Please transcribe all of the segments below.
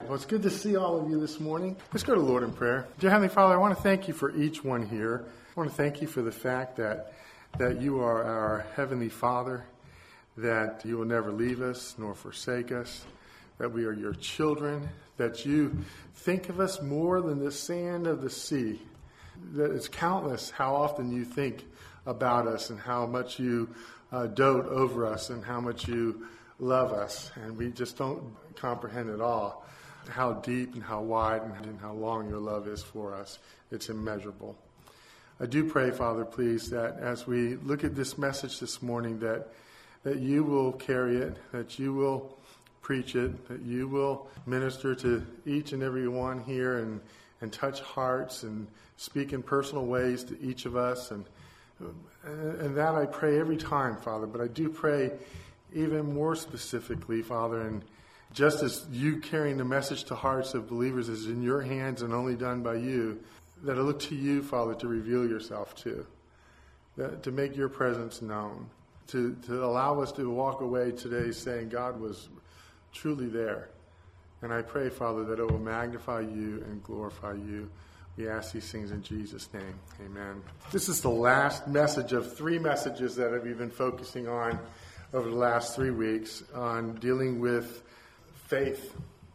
Well, it's good to see all of you this morning. Let's go to the Lord in prayer. Dear Heavenly Father, I want to thank you for each one here. I want to thank you for the fact that you are our Heavenly Father, that you will never leave us nor forsake us, that we are your children, that you think of us more than the sand of the sea, that it's countless how often you think about us and how much you dote over us and how much you love us. And we just don't comprehend at all how deep and how wide and how long your love is for us. It's immeasurable. I do pray, Father, please, that as we look at this message this morning, that you will carry it, that you will preach it, that you will minister to each and every one here and touch hearts and speak in personal ways to each of us. And that I pray every time, Father, but I do pray even more specifically, Father, and just as you carrying the message to hearts of believers is in your hands and only done by you, that I look to you, Father, to reveal yourself to, to make your presence known, to allow us to walk away today saying God was truly there. And I pray, Father, that it will magnify you and glorify you. We ask these things in Jesus' name. Amen. This is the last message of 3 messages that I've been focusing on over the last 3 weeks on dealing with faith.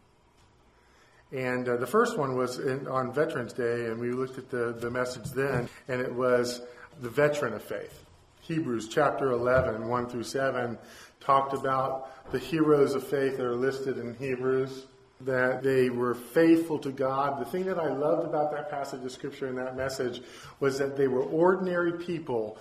And the first one was on Veterans Day, and we looked at the message then, and it was the veteran of faith. Hebrews chapter 11, 1 through 7, talked about the heroes of faith that are listed in Hebrews, that they were faithful to God. The thing that I loved about that passage of Scripture and that message was that they were ordinary people.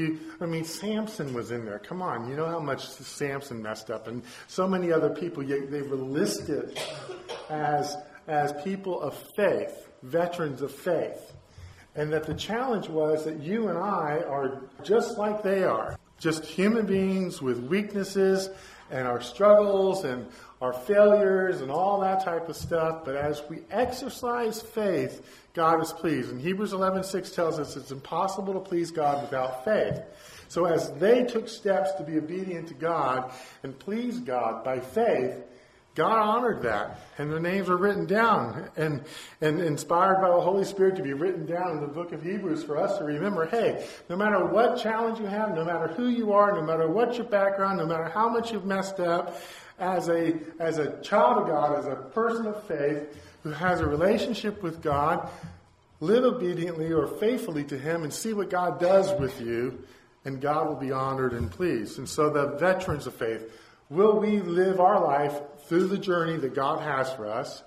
Samson was in there. Come on, you know how much Samson messed up, and so many other people, yet they were listed as people of faith, veterans of faith. And that the challenge was that you and I are just like they are, just human beings with weaknesses and our struggles and our failures and all that type of stuff. But as we exercise faith, God is pleased. And Hebrews 11:6 tells us it's impossible to please God without faith. So as they took steps to be obedient to God and please God by faith, God honored that, and their names are written down and inspired by the Holy Spirit to be written down in the book of Hebrews for us to remember, hey, no matter what challenge you have, no matter who you are, no matter what your background, no matter how much you've messed up, as a child of God, as a person of faith who has a relationship with God, live obediently or faithfully to Him and see what God does with you, and God will be honored and pleased. And so the veterans of faith, will we live our life through the journey that God has for us,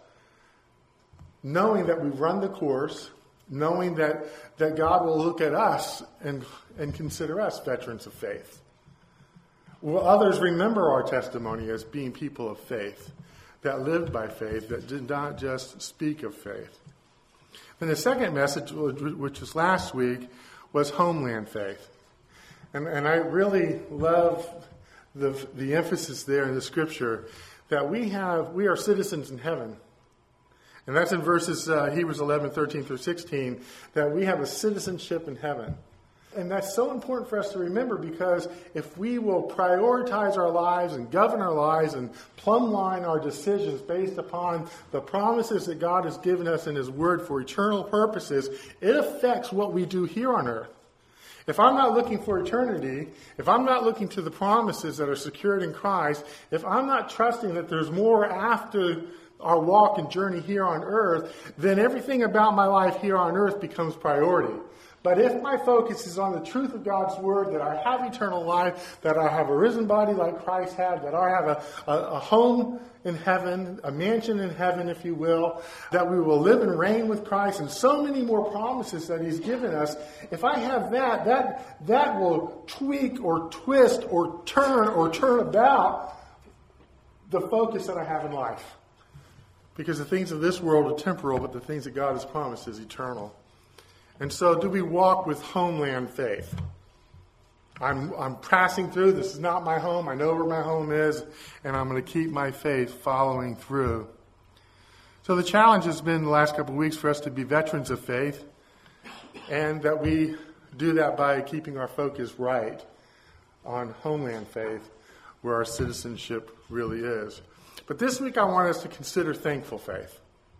knowing that we've run the course, knowing that God will look at us and consider us veterans of faith? Will others remember our testimony as being people of faith, that lived by faith, that did not just speak of faith? And the second message, which was last week, was homeland faith. And I really love the emphasis there in the Scripture that we are citizens in heaven. And that's in verses Hebrews 11, 13 through 16, that we have a citizenship in heaven. And that's so important for us to remember, because if we will prioritize our lives and govern our lives and plumb line our decisions based upon the promises that God has given us in His Word for eternal purposes, it affects what we do here on earth. If I'm not looking for eternity, if I'm not looking to the promises that are secured in Christ, if I'm not trusting that there's more after our walk and journey here on earth, then everything about my life here on earth becomes priority. But if my focus is on the truth of God's Word, that I have eternal life, that I have a risen body like Christ had, that I have a home in heaven, a mansion in heaven, if you will, that we will live and reign with Christ, and so many more promises that He's given us, if I have that will tweak or twist or turn about the focus that I have in life. Because the things of this world are temporal, but the things that God has promised is eternal. And so do we walk with homeland faith? I'm passing through. This is not my home. I know where my home is, and I'm going to keep my faith following through. So the challenge has been the last couple of weeks for us to be veterans of faith, and that we do that by keeping our focus right on homeland faith, where our citizenship really is. But this week I want us to consider thankful faith.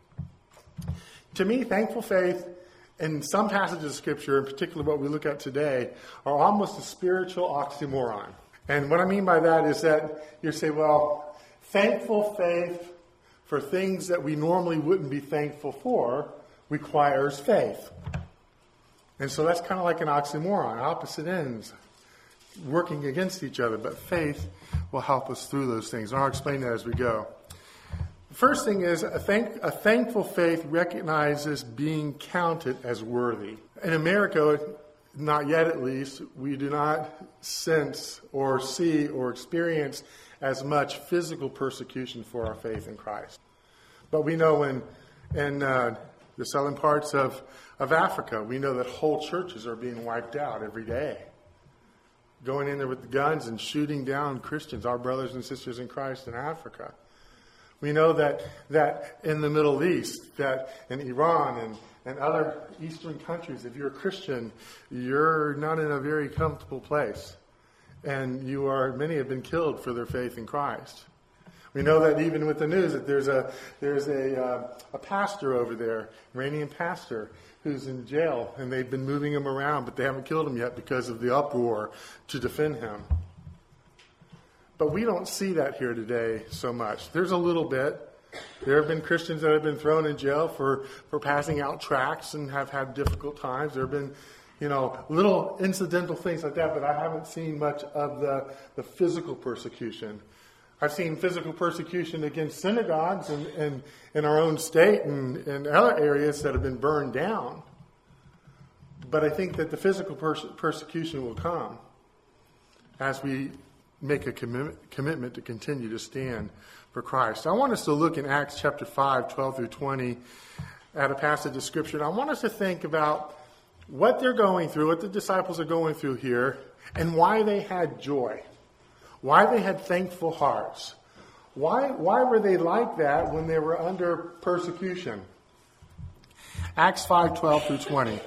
To me, thankful faith in some passages of Scripture, in particular what we look at today, are almost a spiritual oxymoron. And what I mean by that is that you say, well, thankful faith for things that we normally wouldn't be thankful for requires faith. And so that's kind of like an oxymoron, opposite ends working against each other. But faith will help us through those things. And I'll explain that as we go. The first thing is a thankful faith recognizes being counted as worthy. In America, not yet at least, we do not sense or see or experience as much physical persecution for our faith in Christ. But we know in the southern parts of Africa, we know that whole churches are being wiped out every day. Going in there with the guns and shooting down Christians, our brothers and sisters in Christ in Africa. We know that in the Middle East, that in Iran and other Eastern countries, if you're a Christian, you're not in a very comfortable place. And many have been killed for their faith in Christ. We know that even with the news that there's a pastor over there, Iranian pastor, who's in jail, and they've been moving him around, but they haven't killed him yet because of the uproar to defend him. But we don't see that here today so much. There's a little bit. There have been Christians that have been thrown in jail for passing out tracts and have had difficult times. There have been, little incidental things like that, but I haven't seen much of the physical persecution. I've seen physical persecution against synagogues in our own state and other areas that have been burned down. But I think that the physical persecution will come as we make a commitment to continue to stand for Christ. I want us to look in Acts chapter 5, 12 through 20 at a passage of Scripture. And I want us to think about what they're going through, what the disciples are going through here, and why they had joy. Why they had thankful hearts. Why were they like that when they were under persecution? Acts 5, 12 through 20.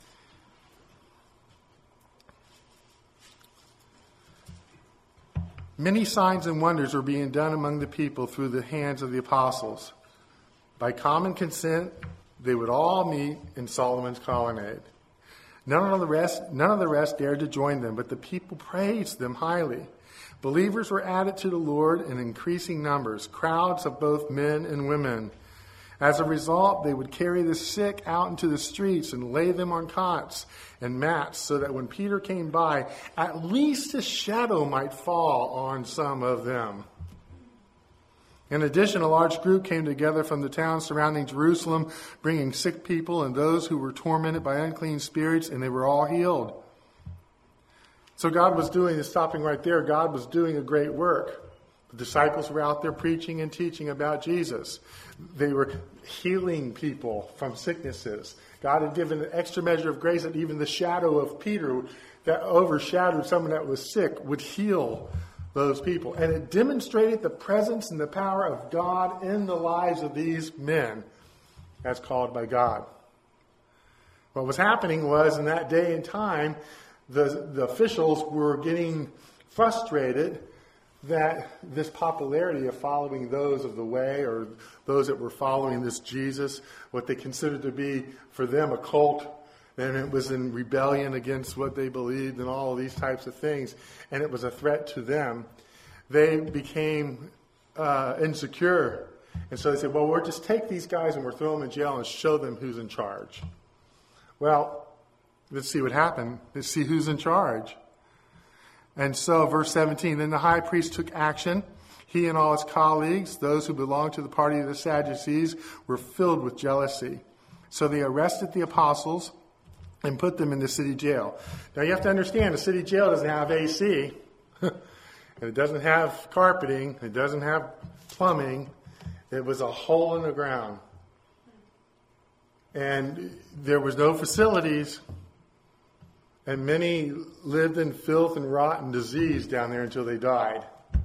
Many signs and wonders were being done among the people through the hands of the apostles. By common consent, they would all meet in Solomon's colonnade. None of the rest dared to join them, but the people praised them highly. Believers were added to the Lord in increasing numbers, crowds of both men and women. As a result, they would carry the sick out into the streets and lay them on cots and mats so that when Peter came by, at least his shadow might fall on some of them. In addition, a large group came together from the towns surrounding Jerusalem, bringing sick people and those who were tormented by unclean spirits, and they were all healed. So God was stopping right there, God was doing a great work. The disciples were out there preaching and teaching about Jesus. They were healing people from sicknesses. God had given an extra measure of grace that even the shadow of Peter that overshadowed someone that was sick would heal those people. And it demonstrated the presence and the power of God in the lives of these men as called by God. What was happening was in that day and time, the officials were getting frustrated that this popularity of following those of the way or those that were following this Jesus, what they considered to be for them a cult, and it was in rebellion against what they believed and all of these types of things, and it was a threat to them, they became insecure. And so they said, well, we'll just take these guys and we'll throw them in jail and show them who's in charge. Well, let's see what happened. Let's see who's in charge. And so, verse 17, then the high priest took action. He and all his colleagues, those who belonged to the party of the Sadducees, were filled with jealousy. So they arrested the apostles and put them in the city jail. Now you have to understand, the city jail doesn't have AC. And it doesn't have carpeting. It doesn't have plumbing. It was a hole in the ground. And there was no facilities. And many lived in filth and rot and disease down there until they died.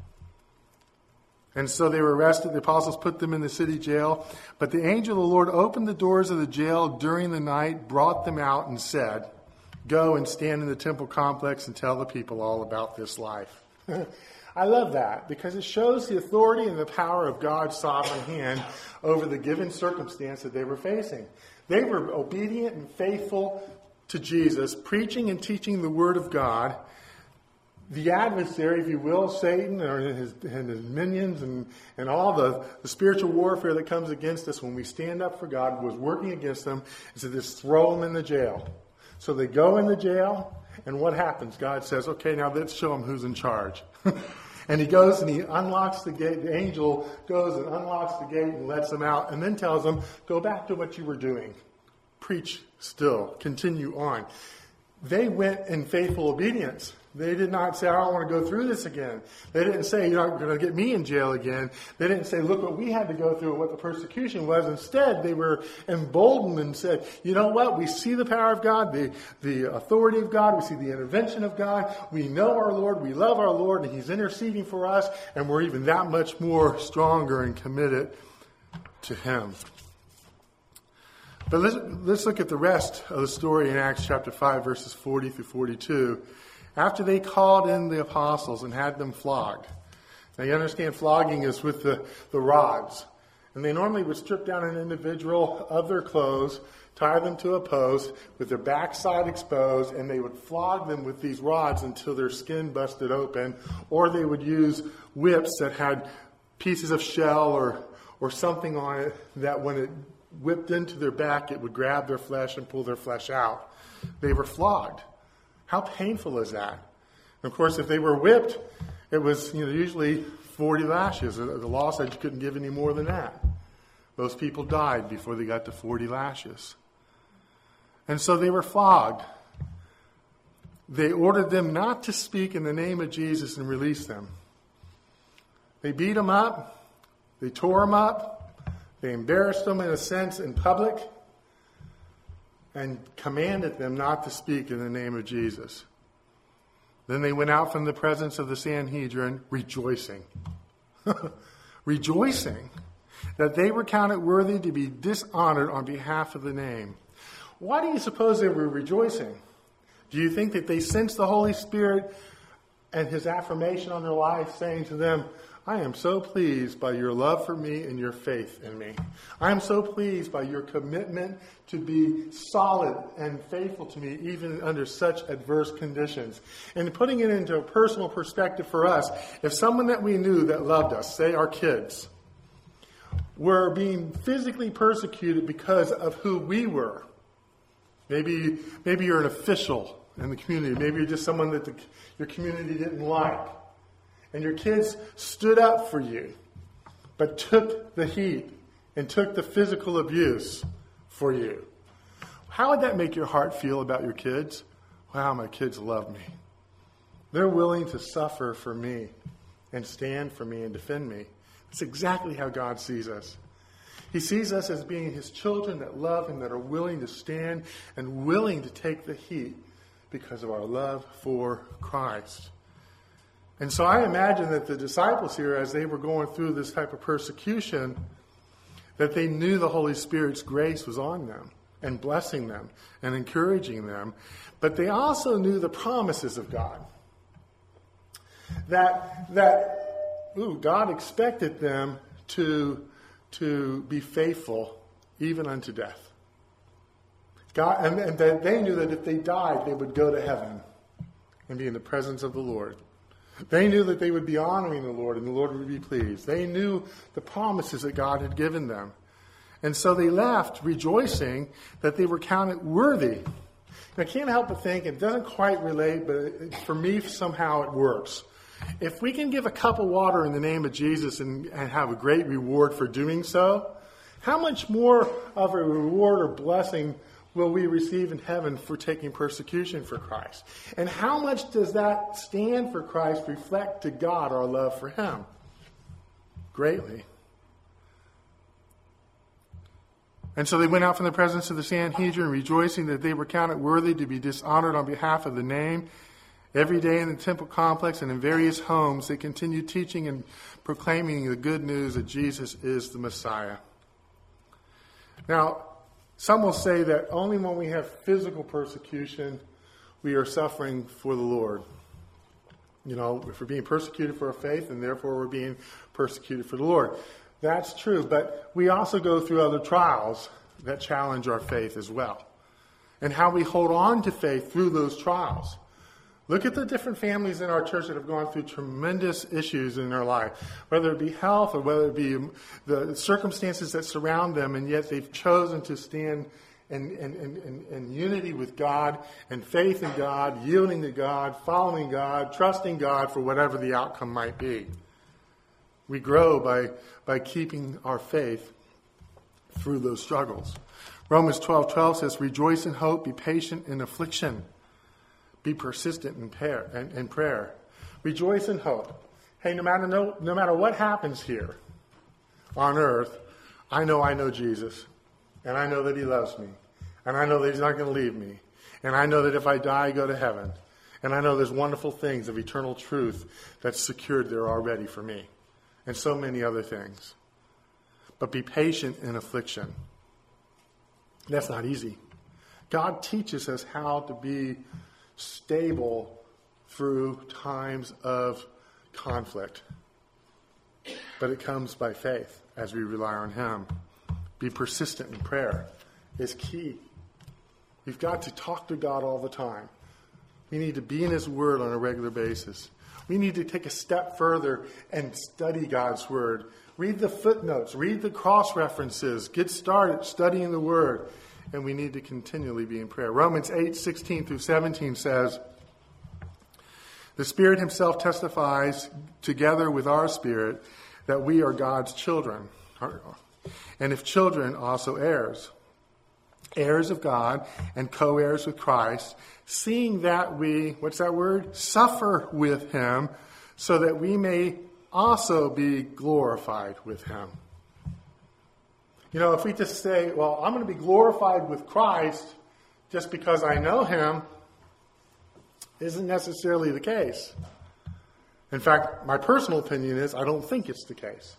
And so they were arrested. The apostles put them in the city jail. But the angel of the Lord opened the doors of the jail during the night, brought them out, and said, "Go and stand in the temple complex and tell the people all about this life." I love that because it shows the authority and the power of God's sovereign hand over the given circumstance that they were facing. They were obedient and faithful to Jesus, preaching and teaching the Word of God. The adversary, if you will, Satan and his minions and all the spiritual warfare that comes against us when we stand up for God was working against them. And so just throw them in the jail. So they go in the jail, and what happens? God says, okay, now let's show them who's in charge. And he goes and he unlocks the gate. The angel goes and unlocks the gate and lets them out and then tells them, go back to what you were doing. Preach still. Continue on. They went in faithful obedience. They did not say, I don't want to go through this again. They didn't say, you're not going to get me in jail again. They didn't say, look what we had to go through and what the persecution was. Instead, they were emboldened and said, you know what? We see the power of God, the authority of God. We see the intervention of God. We know our Lord. We love our Lord, and he's interceding for us. And we're even that much more stronger and committed to him. But let's look at the rest of the story in Acts chapter 5, verses 40 through 42. After they called in the apostles and had them flogged. Now you understand flogging is with the rods. And they normally would strip down an individual of their clothes, tie them to a post with their backside exposed, and they would flog them with these rods until their skin busted open. Or they would use whips that had pieces of shell or something on it that when it whipped into their back, it would grab their flesh and pull their flesh out. They were flogged. How painful is that? And of course, if they were whipped, it was usually 40 lashes. The law said you couldn't give any more than that. Those people died before they got to 40 lashes. And so they were flogged. They ordered them not to speak in the name of Jesus and release them. They beat them up. They tore them up. They embarrassed them in a sense in public. And commanded them not to speak in the name of Jesus. Then they went out from the presence of the Sanhedrin rejoicing. Rejoicing that they were counted worthy to be dishonored on behalf of the name. Why do you suppose they were rejoicing? Do you think that they sensed the Holy Spirit and his affirmation on their life saying to them, I am so pleased by your love for me and your faith in me. I am so pleased by your commitment to be solid and faithful to me even under such adverse conditions. And putting it into a personal perspective for us, if someone that we knew that loved us, say our kids, were being physically persecuted because of who we were, maybe you're an official in the community, maybe you're just someone that your community didn't like, and your kids stood up for you, but took the heat and took the physical abuse for you. How would that make your heart feel about your kids? Wow, my kids love me. They're willing to suffer for me and stand for me and defend me. That's exactly how God sees us. He sees us as being his children that love him, that are willing to stand and willing to take the heat because of our love for Christ. And so I imagine that the disciples here, as they were going through this type of persecution, that they knew the Holy Spirit's grace was on them and blessing them and encouraging them. But they also knew the promises of God. That God expected them to be faithful even unto death. God, and that they knew that if they died, they would go to heaven and be in the presence of the Lord. They knew that they would be honoring the Lord and the Lord would be pleased. They knew the promises that God had given them. And so they left rejoicing that they were counted worthy. And I can't help but think, it doesn't quite relate, but for me somehow it works. If we can give a cup of water in the name of Jesus and have a great reward for doing so, how much more of a reward or blessing will we receive in heaven for taking persecution for Christ? And how much does that stand for Christ reflect to God our love for him? Greatly. And so they went out from the presence of the Sanhedrin, rejoicing that they were counted worthy to be dishonored on behalf of the name. Every day in the temple complex and in various homes, they continued teaching and proclaiming the good news that Jesus is the Messiah. Now, some will say that only when we have physical persecution, we are suffering for the Lord. if we're being persecuted for our faith, and therefore we're being persecuted for the Lord. That's true, but we also go through other trials that challenge our faith as well. And how we hold on to faith through those trials. Look at the different families in our church that have gone through tremendous issues in their life, whether it be health or whether it be the circumstances that surround them, and yet they've chosen to stand in unity with God and faith in God, yielding to God, following God, trusting God for whatever the outcome might be. We grow by keeping our faith through those struggles. Romans 12:12 says, rejoice in hope, be patient in affliction, be persistent in prayer. Rejoice in hope. Hey, no matter what happens here on earth, I know Jesus, and I know that he loves me, and I know that he's not going to leave me, and I know that if I die, I go to heaven, and I know there's wonderful things of eternal truth that's secured there already for me, and so many other things. But be patient in affliction. That's not easy. God teaches us how to be stable through times of conflict. But it comes by faith as we rely on him. Be persistent in prayer is key. We've got to talk to God all the time. We need to be in his word on a regular basis. We need to take a step further and study God's word. Read the footnotes. Read the cross-references. Get started studying the word. And we need to continually be in prayer. Romans 8:16 through 17 says, the Spirit himself testifies together with our spirit that we are God's children. And if children, also heirs. Heirs of God and co-heirs with Christ, seeing that we, what's that word? Suffer with him, so that we may also be glorified with him. If we just say, well, I'm going to be glorified with Christ just because I know him, isn't necessarily the case. In fact, my personal opinion is I don't think it's the case.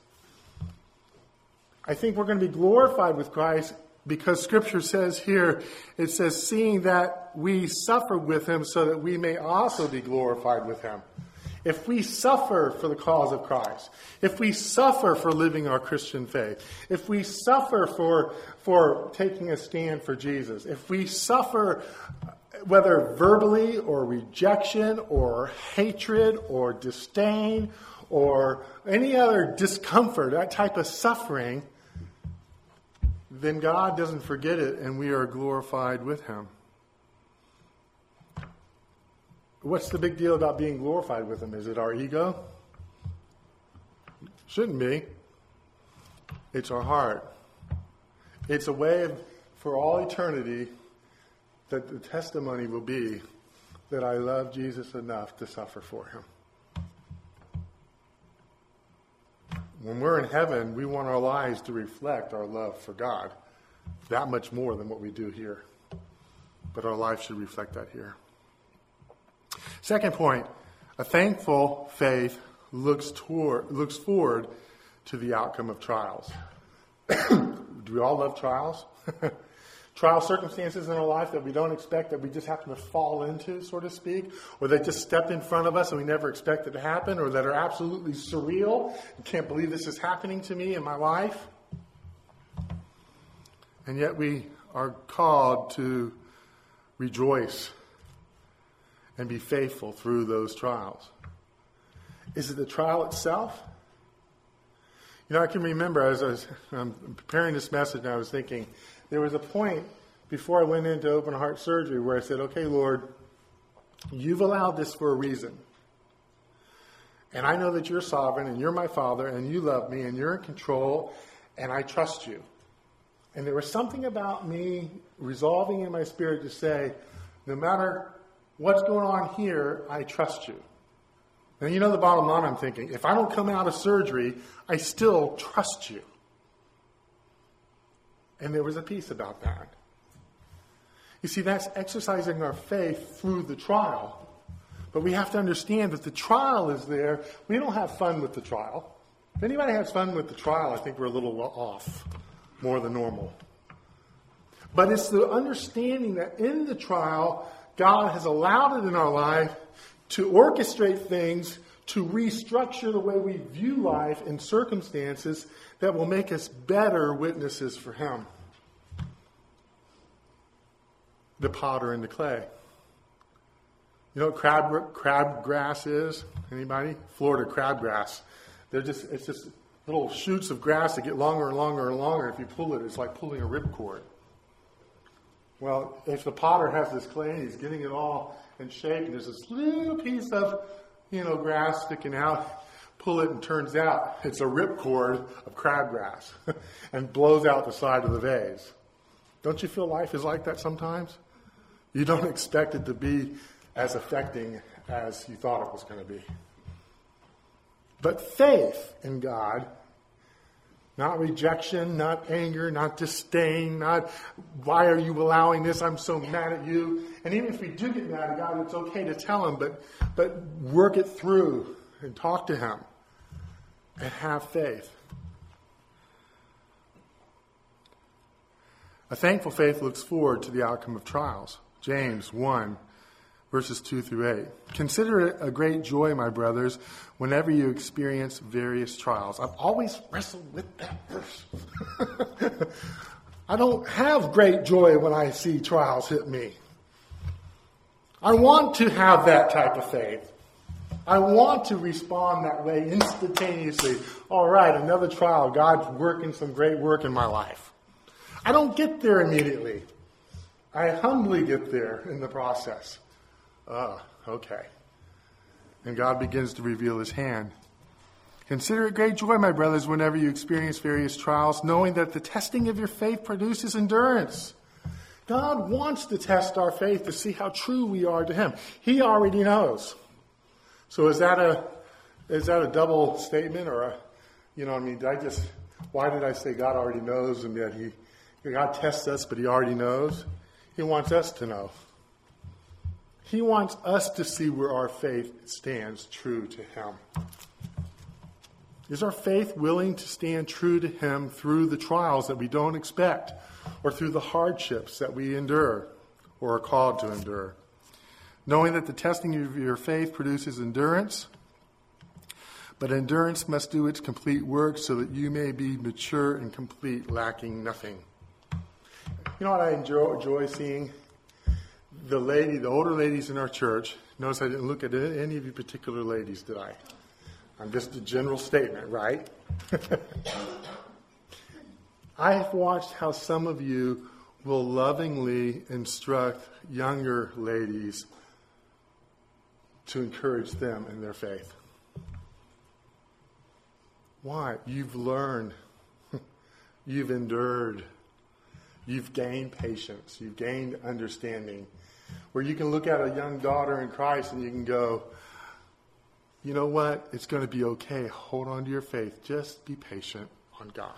I think we're going to be glorified with Christ because Scripture says here, it says, seeing that we suffer with him so that we may also be glorified with him. If we suffer for the cause of Christ, if we suffer for living our Christian faith, if we suffer for taking a stand for Jesus, if we suffer whether verbally or rejection or hatred or disdain or any other discomfort, that type of suffering, then God doesn't forget it and we are glorified with him. What's the big deal about being glorified with him? Is it our ego? Shouldn't be. It's our heart. It's a way for all eternity that the testimony will be that I love Jesus enough to suffer for him. When we're in heaven, we want our lives to reflect our love for God that much more than what we do here. But our life should reflect that here. Second point, a thankful faith looks forward to the outcome of trials. Do we all love trials? Trial circumstances in our life that we don't expect, that we just happen to fall into, so to speak, or that just stepped in front of us and we never expected to happen, or that are absolutely surreal. I can't believe this is happening to me in my life. And yet we are called to rejoice and be faithful through those trials. Is it the trial itself? I can remember as I was preparing this message, and I was thinking, there was a point before I went into open heart surgery where I said, okay, Lord, you've allowed this for a reason. And I know that you're sovereign, and you're my Father, and you love me, and you're in control, and I trust you. And there was something about me resolving in my spirit to say, no matter what's going on here, I trust you. And the bottom line I'm thinking, if I don't come out of surgery, I still trust you. And there was a peace about that. You see, that's exercising our faith through the trial. But we have to understand that the trial is there. We don't have fun with the trial. If anybody has fun with the trial, I think we're a little off, more than normal. But it's the understanding that in the trial, God has allowed it in our life to orchestrate things, to restructure the way we view life and circumstances that will make us better witnesses for him. The potter and the clay. You know what crabgrass is? Anybody? Florida crabgrass. It's just little shoots of grass that get longer and longer and longer. If you pull it, it's like pulling a ripcord. Well, if the potter has this clay and he's getting it all in shape, and there's this little piece of, grass sticking out, pull it and turns out it's a ripcord of crabgrass and blows out the side of the vase. Don't you feel life is like that sometimes? You don't expect it to be as affecting as you thought it was going to be. But faith in God, not rejection, not anger, not disdain, not why are you allowing this? I'm so mad at you. And even if we do get mad at God, it's okay to tell him, but work it through and talk to him and have faith. A thankful faith looks forward to the outcome of trials. James 1, verses 2 through 8. Consider it a great joy, my brothers, whenever you experience various trials. I've always wrestled with that verse. I don't have great joy when I see trials hit me. I want to have that type of faith. I want to respond that way instantaneously. All right, another trial. God's working some great work in my life. I don't get there immediately. I humbly get there in the process. Okay. And God begins to reveal his hand. Consider it great joy, my brothers, whenever you experience various trials, knowing that the testing of your faith produces endurance. God wants to test our faith to see how true we are to him. He already knows. So is that a double statement or why did I say God already knows and that God tests us, but he already knows? He wants us to know. He wants us to see where our faith stands true to him. Is our faith willing to stand true to him through the trials that we don't expect or through the hardships that we endure or are called to endure? Knowing that the testing of your faith produces endurance, but endurance must do its complete work so that you may be mature and complete, lacking nothing. You know what I enjoy seeing? The older ladies in our church. Notice I didn't look at any of you particular ladies, did I? I'm just a general statement, right? I have watched how some of you will lovingly instruct younger ladies to encourage them in their faith. Why? You've learned. You've endured. You've gained patience. You've gained understanding. Where you can look at a young daughter in Christ and you can go, you know what? It's going to be okay. Hold on to your faith. Just be patient on God.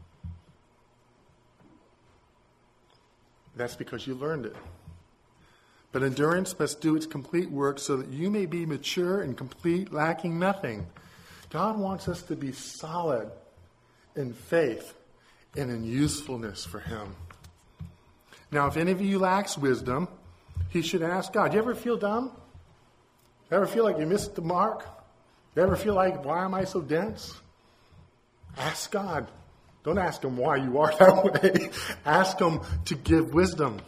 That's because you learned it. But endurance must do its complete work so that you may be mature and complete, lacking nothing. God wants us to be solid in faith and in usefulness for him. Now, if any of you lacks wisdom, he should ask God. Do you ever feel dumb? Ever feel like you missed the mark? You ever feel like, why am I so dense? Ask God. Don't ask him why you are that way. Ask him to give wisdom.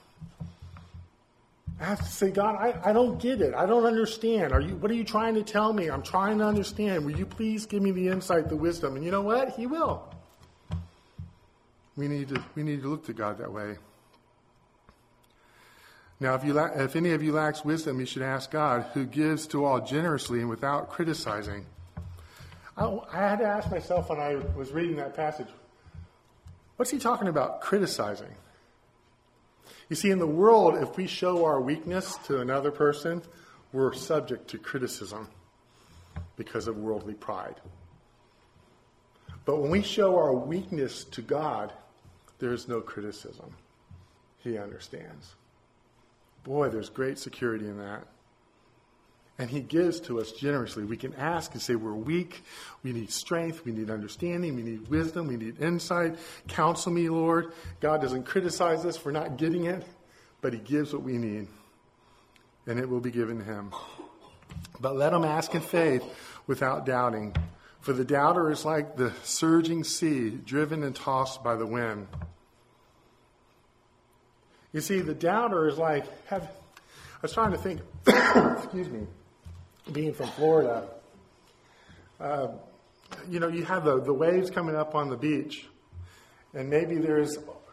Say, God, I don't get it. I don't understand. What are you trying to tell me? I'm trying to understand. Will you please give me the insight, the wisdom? And you know what? He will. We need to look to God that way. Now, if any of you lacks wisdom, you should ask God, who gives to all generously and without criticizing. I had to ask myself when I was reading that passage, what's he talking about, criticizing? You see, in the world, if we show our weakness to another person, we're subject to criticism because of worldly pride. But when we show our weakness to God, there is no criticism. He understands. Boy, there's great security in that. And he gives to us generously. We can ask and say we're weak. We need strength. We need understanding. We need wisdom. We need insight. Counsel me, Lord. God doesn't criticize us for not getting it, but he gives what we need. And it will be given to him. But let him ask in faith without doubting. For the doubter is like the surging sea, driven and tossed by the wind. You see, the doubter is like, I was trying to think, excuse me, being from Florida, you have the waves coming up on the beach, and maybe there's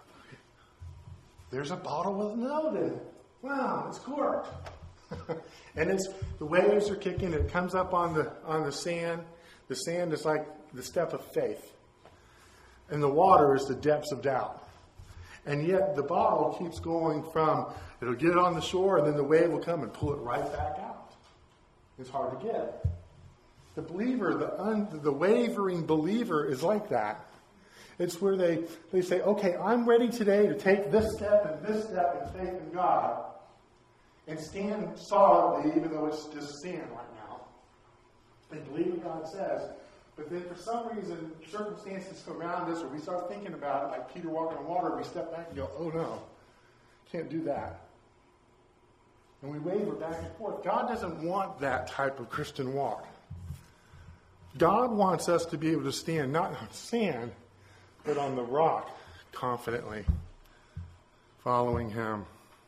a bottle with a note in it. Wow, it's corked. And the waves are kicking, it comes up on the sand. The sand is like the step of faith. And the water is the depths of doubt. And yet the bottle keeps going it'll get on the shore, and then the wave will come and pull it right back out. It's hard to get. The believer, the wavering believer is like that. It's where they say, okay, I'm ready today to take this step and this step in faith in God and stand solidly, even though it's just sand right now. They believe what God says. But then for some reason, circumstances around us, or we start thinking about it, like Peter walking on water, we step back and go, oh no, can't do that. And we waver back and forth. God doesn't want that type of Christian walk. God wants us to be able to stand, not on sand, but on the rock, confidently, following him.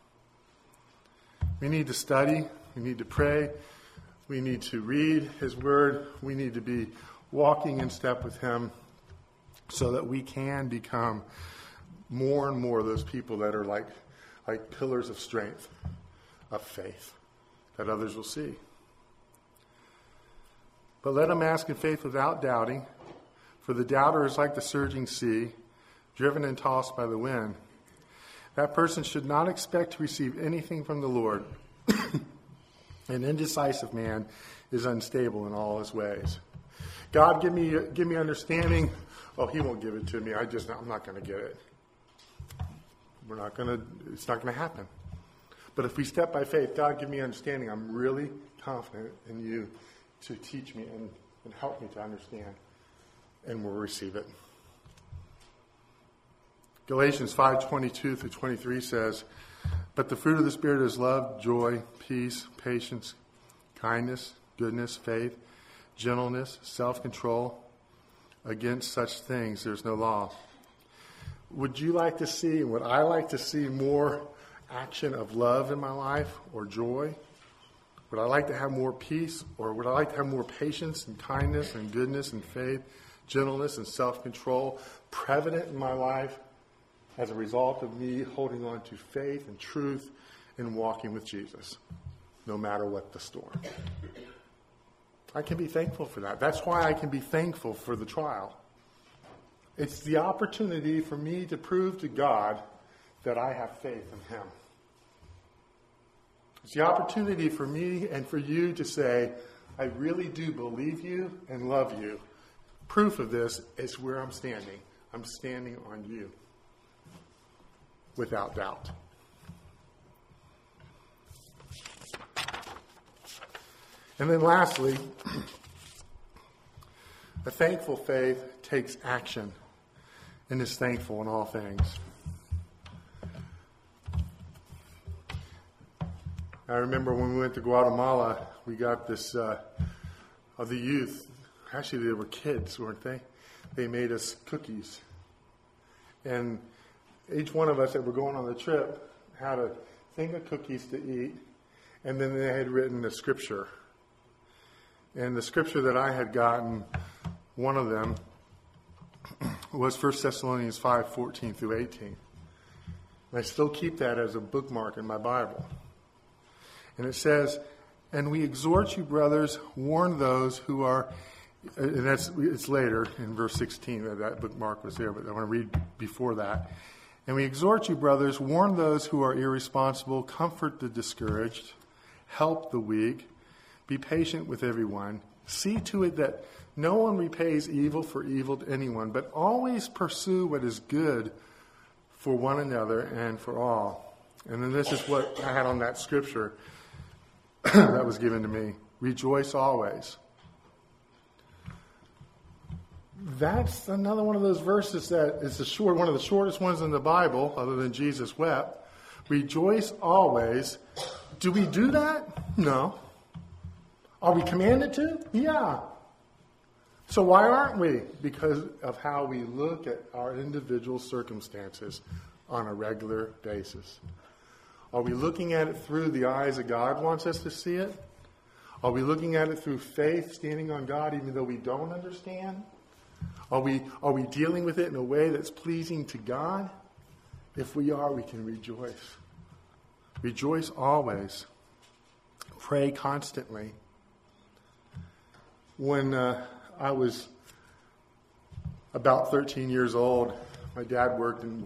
We need to study. We need to pray. We need to read his word. We need to be walking in step with him so that we can become more and more those people that are like pillars of strength, of faith, that others will see. But let him ask in faith without doubting, for the doubter is like the surging sea, driven and tossed by the wind. That person should not expect to receive anything from the Lord. An indecisive man is unstable in all his ways. God, give me understanding. Oh, he won't give it to me. I'm not going to get it. It's not going to happen. But if we step by faith, God, give me understanding. I'm really confident in you to teach me and help me to understand. And we'll receive it. Galatians 5:22 through 23 says, but the fruit of the Spirit is love, joy, peace, patience, kindness, goodness, faith, gentleness, self-control. Against such things there's no law. Would you like to see, would I like to see more action of love in my life or joy? Would I like to have more peace, or would I like to have more patience and kindness and goodness and faith, gentleness and self-control prevalent in my life as a result of me holding on to faith and truth and walking with Jesus, no matter what the storm? I can be thankful for that. That's why I can be thankful for the trial. It's the opportunity for me to prove to God that I have faith in him. It's the opportunity for me and for you to say, I really do believe you and love you. Proof of this is where I'm standing. I'm standing on you. Without doubt. And then lastly, a thankful faith takes action and is thankful in all things. I remember when we went to Guatemala, we got this, of the youth, actually they were kids, weren't they? They made us cookies. And each one of us that were going on the trip had a thing of cookies to eat, and then they had written a scripture. And the scripture that I had gotten, one of them, was 1 Thessalonians 5:14 through 18. And I still keep that as a bookmark in my Bible. And it says, and we exhort you, brothers, warn those who are, and it's later in verse 16 that bookmark was there, but I want to read before that. And we exhort you, brothers, warn those who are irresponsible, comfort the discouraged, help the weak, be patient with everyone. See to it that no one repays evil for evil to anyone, but always pursue what is good for one another and for all. And then this is what I had on that scripture that was given to me. Rejoice always. That's another one of those verses that is one of the shortest ones in the Bible, other than Jesus wept. Rejoice always. Do we do that? No. Are we commanded to? Yeah. So why aren't we? Because of how we look at our individual circumstances on a regular basis. Are we looking at it through the eyes that God wants us to see it? Are we looking at it through faith, standing on God even though we don't understand? Are we dealing with it in a way that's pleasing to God? If we are, we can rejoice. Rejoice always. Pray constantly. When I was about 13 years old, my dad worked in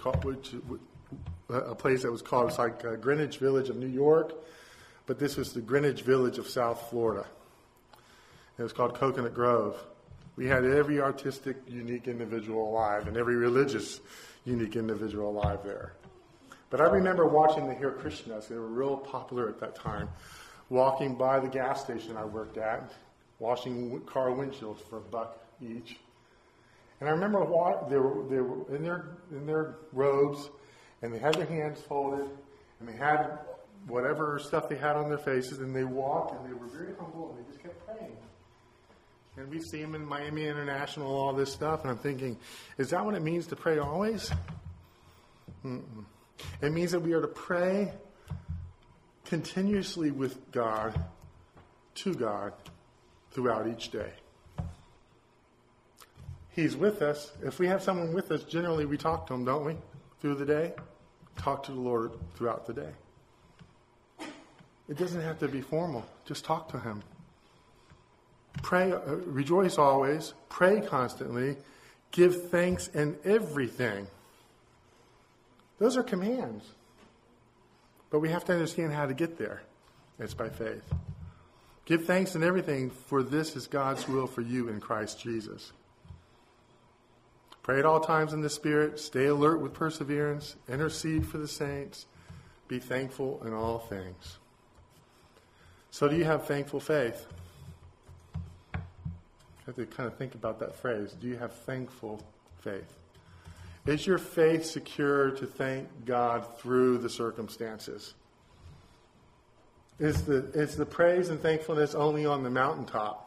a place that was called, it was like Greenwich Village of New York, but this was the Greenwich Village of South Florida. It was called Coconut Grove. We had every artistic, unique individual alive and every religious, unique individual alive there. But I remember watching the Hare Krishnas. They were real popular at that time. Walking by the gas station I worked at, washing car windshields for $1 each. And I remember they were in their robes, and they had their hands folded, and they had whatever stuff they had on their faces, and they walked, and they were very humble, and they just kept praying. And we see them in Miami International, all this stuff, and I'm thinking, is that what it means to pray always? Mm-mm. It means that we are to pray continuously with God, to God, throughout each day. He's with us. If we have someone with us, generally we talk to him, don't we? Through the day. Talk to the Lord throughout the day. It doesn't have to be formal. Just talk to him. Pray, rejoice always. Pray constantly. Give thanks in everything. Those are commands. But we have to understand how to get there. It's by faith. Give thanks in everything, for this is God's will for you in Christ Jesus. Pray at all times in the Spirit. Stay alert with perseverance. Intercede for the saints. Be thankful in all things. So do you have thankful faith? You have to kind of think about that phrase. Do you have thankful faith? Is your faith secure to thank God through the circumstances? Is the praise and thankfulness only on the mountaintop?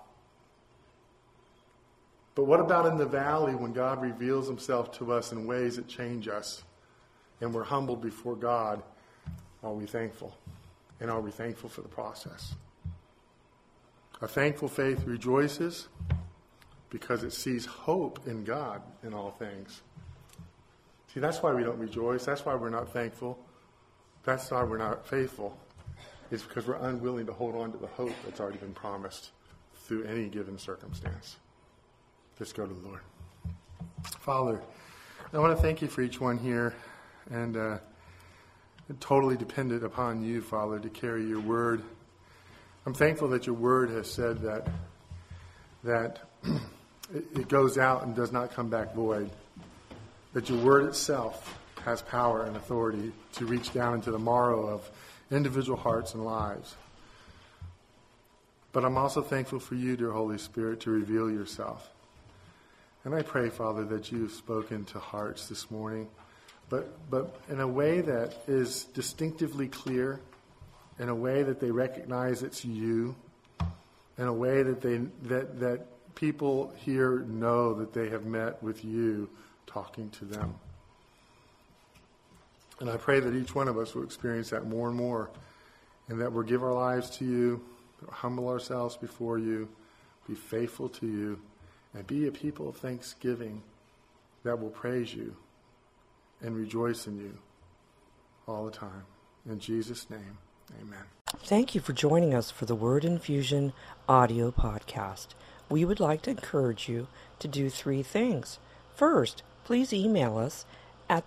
But what about in the valley when God reveals himself to us in ways that change us and we're humbled before God? Are we thankful? And are we thankful for the process? A thankful faith rejoices because it sees hope in God in all things. See, that's why we don't rejoice. That's why we're not thankful. That's why we're not faithful. It's because we're unwilling to hold on to the hope that's already been promised through any given circumstance. Let's go to the Lord. Father, I want to thank you for each one here, and totally dependent upon you, Father, to carry your word. I'm thankful that your word has said that it goes out and does not come back void. That your word itself has power and authority to reach down into the marrow of individual hearts and lives. But I'm also thankful for you, dear Holy Spirit, to reveal yourself. And I pray, Father, that you've spoken to hearts this morning, but in a way that is distinctively clear, in a way that they recognize it's you, in a way that that people here know that they have met with you talking to them. And I pray that each one of us will experience that more and more, and that we'll give our lives to you, humble ourselves before you, be faithful to you, and be a people of thanksgiving that will praise you and rejoice in you all the time. In Jesus' name, amen. Thank you for joining us for the Word Infusion audio podcast. We would like to encourage you to do 3 things. First, please email us at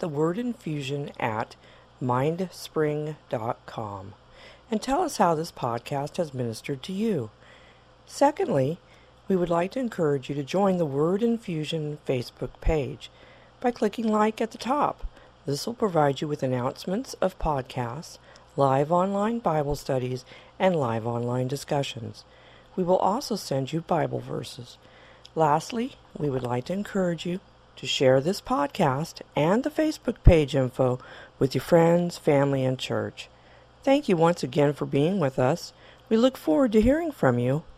thewordinfusion@mindspring.com and tell us how this podcast has ministered to you. Secondly, we would like to encourage you to join the Word Infusion Facebook page by clicking like at the top. This will provide you with announcements of podcasts, live online Bible studies, and live online discussions. We will also send you Bible verses. Lastly, we would like to encourage you to share this podcast and the Facebook page info with your friends, family, and church. Thank you once again for being with us. We look forward to hearing from you.